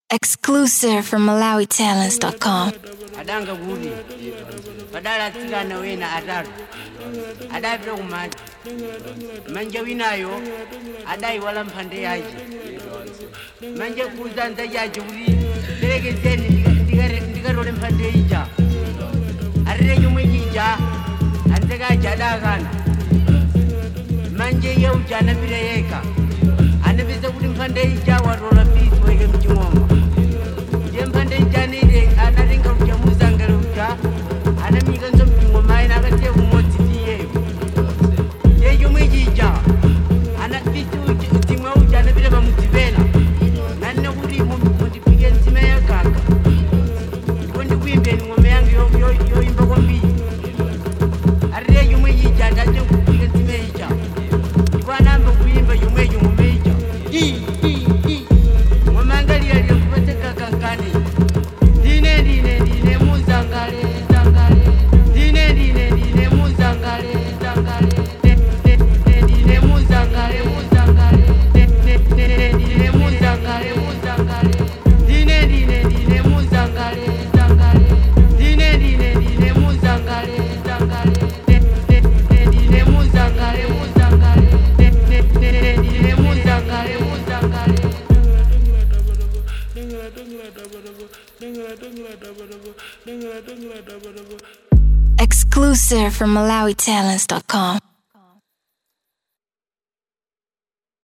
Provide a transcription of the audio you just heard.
Exclusive from MalawiTalents.com. Adanga gudi badala tigana wena atatu adavyo kumanja manje winayo adai wala mpande yaje manje kuzanza yaje uri deregezeni ndigarole mpande ija arire nyumwe ija andega jadagana manje yeu jana bireyeka anabiza kuri mpande ija warola bitu wege mjumoma mpande ija nire anaringa muzangalo uja anamiga nzo mpingo maina akatie kumoti tiye yeyo mwijija anabitu timwa uja anabire bamutibela nanne kuri mundipige nzima ya kaka ndiko ndikwimbe ngome yangu yo imba kwambi arire yo mwijija ndaje kupige nzima ija ndiko anamba kuimba yo ngome ija ngomangali ya kupeteka kankani Dine muzangale zangale Dine muzangale zangale Dine muzangale muzangale Dine muzangale muzangale Dine muzangale zangale Dine muzangale zangale Dine muzangale muzangale Dine muzangale muzangale Exclusive from MalawiTalents.com.